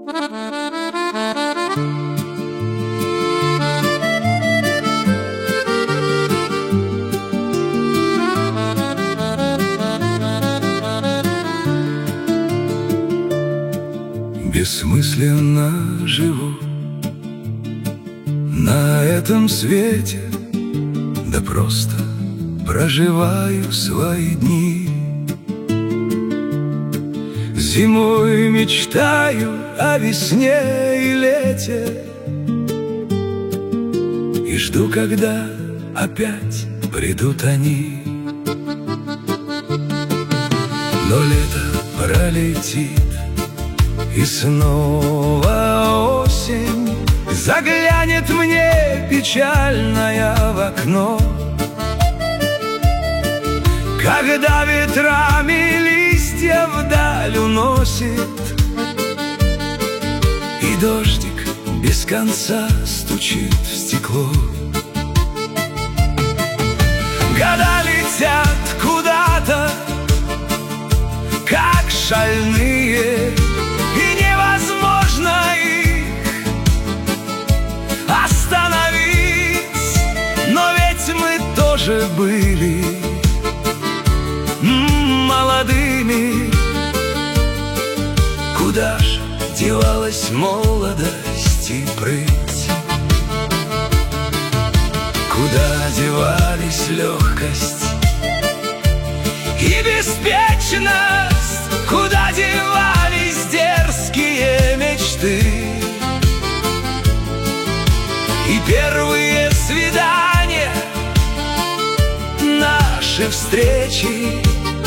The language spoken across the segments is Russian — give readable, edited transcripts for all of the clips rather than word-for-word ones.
Бессмысленно живу на этом свете, да просто проживаю свои дни. Зимой мечтаю о весне и лете, и жду, когда опять придут они. Но лето пролетит, и снова осень заглянет мне печальная в окно. Когда ветрами листья вдаль уносит, и дождик без конца стучит в стекло. Года летят куда-то, как шальные, и невозможно их остановить. Но ведь мы тоже были молодыми. Куда ж девалась молодость и прыть? Куда девались легкость и беспечность? Куда девались дерзкие мечты и первые свидания, наши встречи,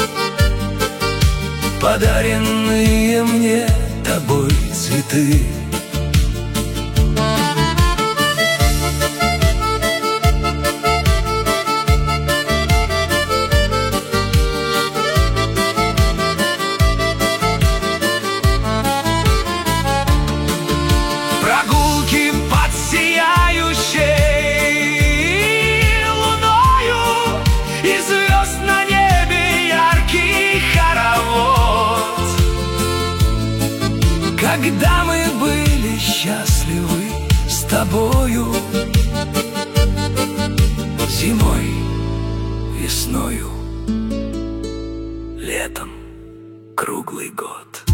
подаренные мне тобой цветы? Прогулки под сияющей луною, и звезд на небе яркий хоровод. Когда мы были счастливы с тобою, зимой, весною, летом, круглый год.